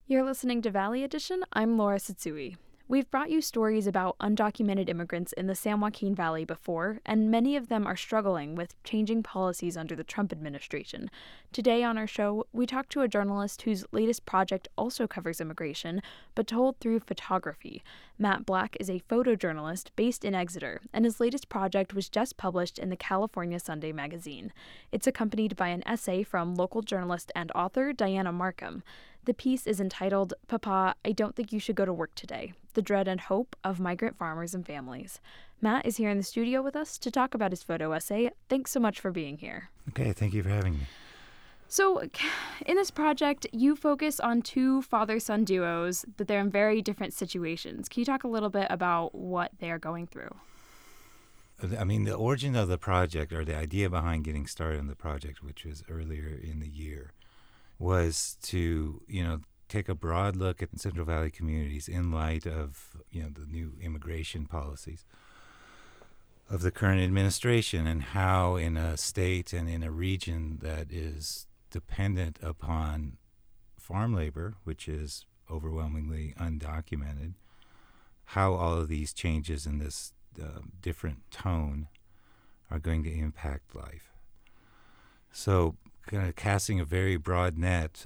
You're listening to Valley Edition. I'm Laura Satsui. We've brought you stories about undocumented immigrants in the San Joaquin Valley before, and many of them are struggling with changing policies under the Trump administration. Today on our show, we talk to a journalist whose latest project also covers immigration, but told through photography. Matt Black is a photojournalist based in Exeter, and his latest project was just published in the California Sunday magazine. It's accompanied by an essay from local journalist and author Diana Markham. The piece is entitled, "Papa, I Don't Think You Should Go to Work Today: The Dread and Hope of Migrant Farmers and Families." Matt is here in the studio with us to talk about his photo essay. Thanks so much for being here. Okay, thank you for having me. So, in this project, you focus on two father-son duos, but they're in very different situations. Can you talk a little bit about what they're going through? I mean, the origin of the project, or the idea behind getting started on the project, which was earlier in the year, was to, take a broad look at Central Valley communities in light of, the new immigration policies of the current administration, and how in a state and in a region that is dependent upon farm labor, which is overwhelmingly undocumented, how all of these changes in this different tone are going to impact life. So kind of casting a very broad net,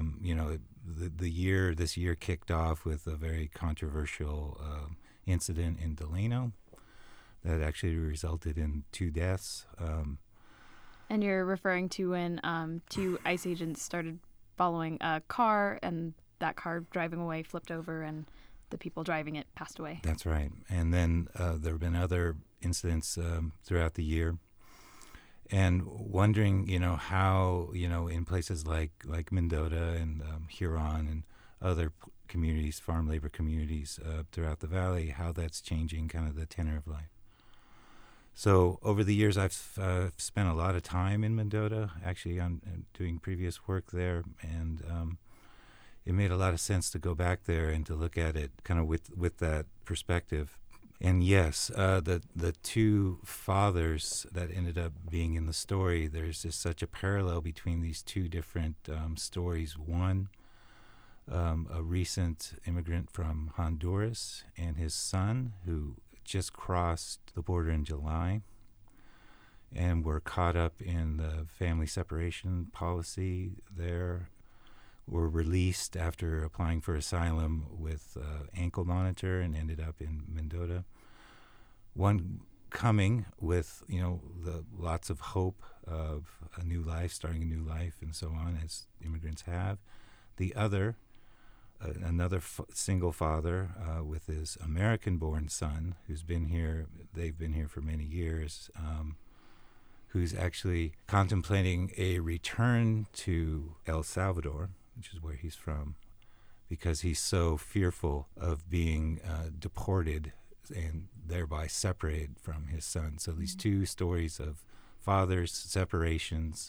this year kicked off with a very controversial incident in Delano that actually resulted in 2 deaths. And you're referring to when 2 ICE agents started following a car, and that car driving away flipped over, and the people driving it passed away. That's right. And then there have been other incidents throughout the year. And wondering, how, in places like Mendota and Huron and other communities, farm labor communities throughout the valley, how that's changing kind of the tenor of life. So over the years, I've spent a lot of time in Mendota, actually on doing previous work there, and it made a lot of sense to go back there and to look at it kind of with that perspective. And yes, the 2 fathers that ended up being in the story, there's just such a parallel between these 2 different stories. One, a recent immigrant from Honduras and his son, who just crossed the border in July and were caught up in the family separation policy there, were released after applying for asylum with ankle monitor and ended up in Mendota. One coming with, the lots of hope of a new life, starting a new life, and so on, as immigrants have. The other, another single father with his American-born son, who's been here, they've been here for many years, who's actually contemplating a return to El Salvador, which is where he's from, because he's so fearful of being deported and thereby separated from his son. So these 2 stories of fathers, separations,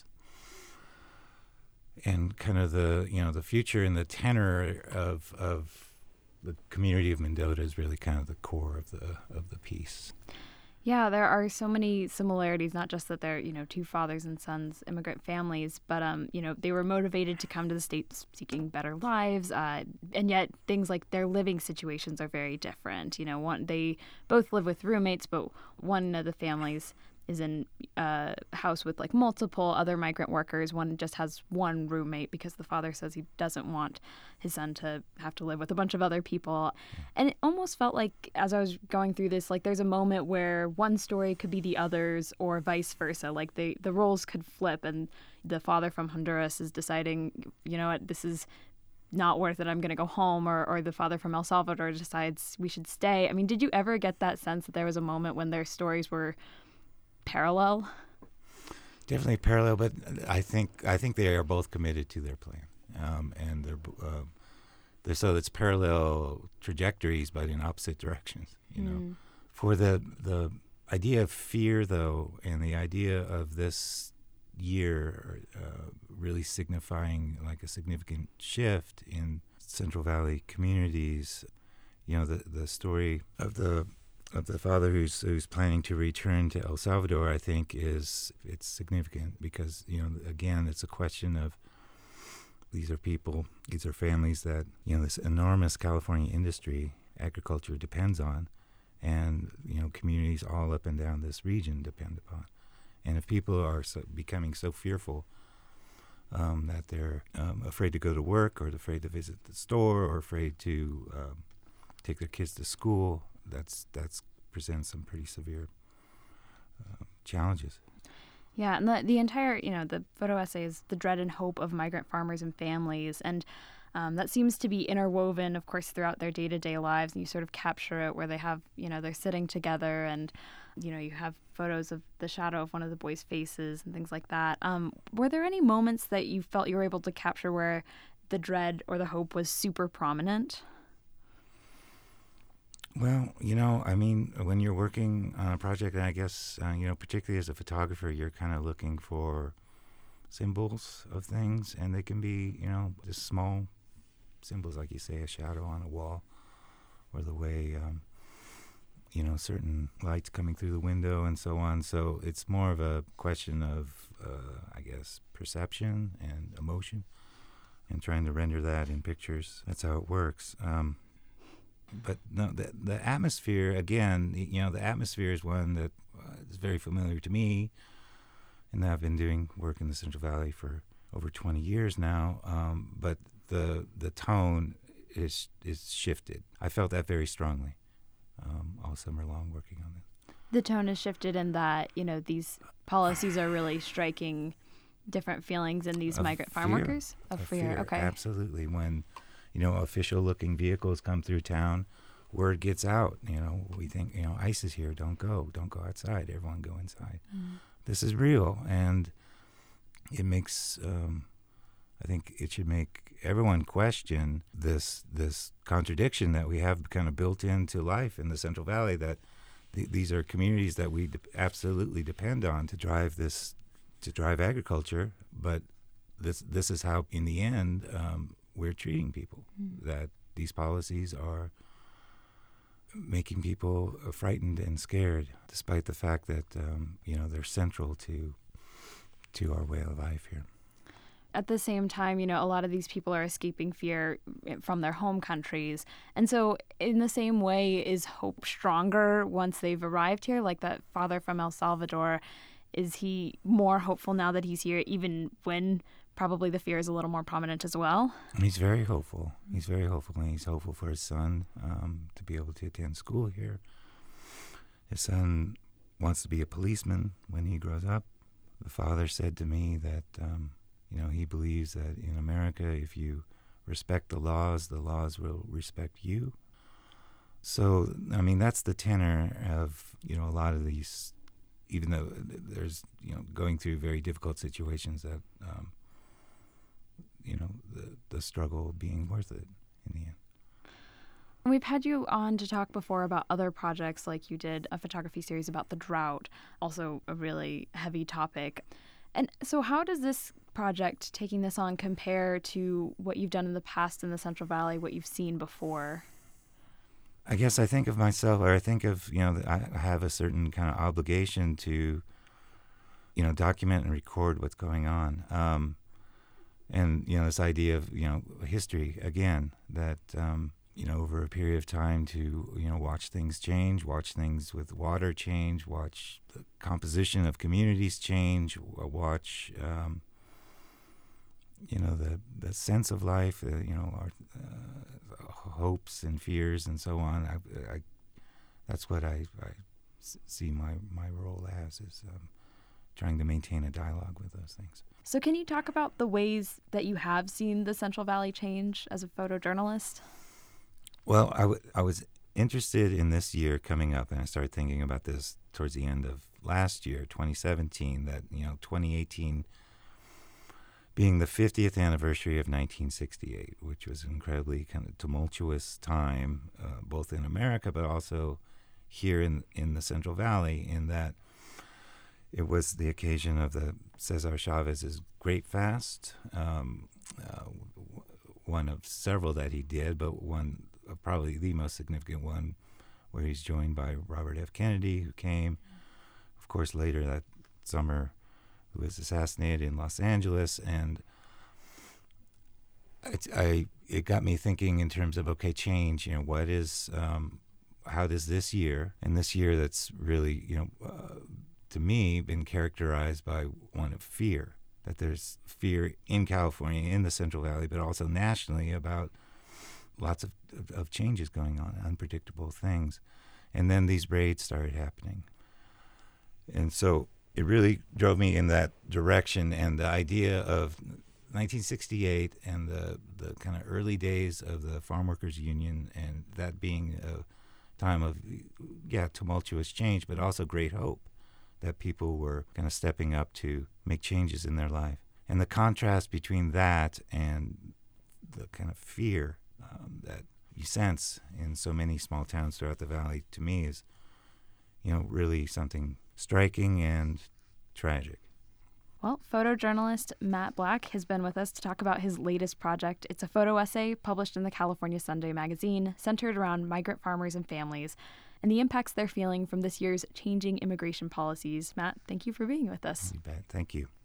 and kind of the future and the tenor of the community of Mendota is really kind of the core of the piece. Yeah, there are so many similarities, not just that they're, 2 fathers and sons, immigrant families, but, they were motivated to come to the States seeking better lives, and yet things like their living situations are very different. They both live with roommates, but one of the families is in a house with multiple other migrant workers. One just has one roommate because the father says he doesn't want his son to have to live with a bunch of other people. And it almost felt like, as I was going through this, there's a moment where one story could be the other's or vice versa. The roles could flip, and the father from Honduras is deciding, this is not worth it, I'm going to go home, or the father from El Salvador decides we should stay. I mean, did you ever get that sense that there was a moment when their stories were parallel? Definitely parallel, but I think they are both committed to their plan, and they're so it's parallel trajectories, but in opposite directions. For the idea of fear, though, and the idea of this year really signifying a significant shift in Central Valley communities, the story of the father who's planning to return to El Salvador, I think it's significant because, again, it's a question of these are people, these are families that, this enormous California industry, agriculture depends on, and, communities all up and down this region depend upon. And if people are becoming so fearful that they're afraid to go to work, or afraid to visit the store, or afraid to take their kids to school, that's presents some pretty severe challenges. Yeah, and the entire, the photo essay is the dread and hope of migrant farmers and families, and that seems to be interwoven, of course, throughout their day-to-day lives, and you sort of capture it where they have, they're sitting together, and, you have photos of the shadow of one of the boys' faces and things like that. Were there any moments that you felt you were able to capture where the dread or the hope was super prominent? Well, when you're working on a project, I guess, particularly as a photographer, you're kind of looking for symbols of things, and they can be, just small symbols, like you say, a shadow on a wall, or the way, certain lights coming through the window and so on. So it's more of a question of, I guess, perception and emotion, and trying to render that in pictures. That's how it works. But no, the atmosphere, again, the atmosphere is one that is very familiar to me, and I've been doing work in the Central Valley for over 20 years now. But the tone is shifted. I felt that very strongly all summer long working on it. The tone is shifted in that, these policies are really striking different feelings in these migrant farm workers? Of fear. Okay. Absolutely. When official-looking vehicles come through town, word gets out. We think, ICE is here. Don't go outside. Everyone go inside. This is real, and it makes. I think it should make everyone question this contradiction that we have kind of built into life in the Central Valley. That these are communities that we absolutely depend on to drive agriculture, but this is how, in the end, we're treating people. That these policies are making people frightened and scared, despite the fact that they're central to our way of life here. At the same time, a lot of these people are escaping fear from their home countries. And so in the same way, is hope stronger once they've arrived here? Like that father from El Salvador, is he more hopeful now that he's here, even when probably the fear is a little more prominent as well? He's very hopeful. And he's hopeful for his son to be able to attend school here. His son wants to be a policeman when he grows up. The father said to me that, he believes that in America, if you respect the laws will respect you. So, that's the tenor of, a lot of these, even though there's, going through very difficult situations, that, the struggle being worth it in the end. We've had you on to talk before about other projects, like you did a photography series about the drought, also a really heavy topic. And so how does this project, taking this on, compare to what you've done in the past in the Central Valley, what you've seen before? I guess I think of myself, or I think of, I have a certain kind of obligation to, document and record what's going on. And, this idea of, history, again, that, over a period of time to, watch things change, watch things with water change, watch the composition of communities change, watch, the sense of life, our hopes and fears and so on. I that's what I see my role as, is trying to maintain a dialogue with those things. So can you talk about the ways that you have seen the Central Valley change as a photojournalist? Well, I was interested in this year coming up, and I started thinking about this towards the end of last year, 2017, that, 2018 being the 50th anniversary of 1968, which was an incredibly kind of tumultuous time, both in America but also here in the Central Valley, in that it was the occasion of the Cesar Chavez's Great Fast, one of several that he did, but one, probably the most significant one, where he's joined by Robert F. Kennedy, who came, of course, later that summer, who was assassinated in Los Angeles. And it got me thinking in terms of, okay, change. What is how does this year, and this year that's really to me been characterized by one of fear. That there's fear in California, in the Central Valley, but also nationally about lots of changes going on, unpredictable things. And then these raids started happening. And so it really drove me in that direction. And the idea of 1968 and the kind of early days of the Farm Workers Union, and that being a time of, tumultuous change, but also great hope that people were kind of stepping up to make changes in their life. And the contrast between that and the kind of fear that you sense in so many small towns throughout the valley, to me, is, really something striking and tragic. Well, photojournalist Matt Black has been with us to talk about his latest project. It's a photo essay published in the California Sunday magazine, centered around migrant farmers and families and the impacts they're feeling from this year's changing immigration policies. Matt, thank you for being with us. You bet. Thank you.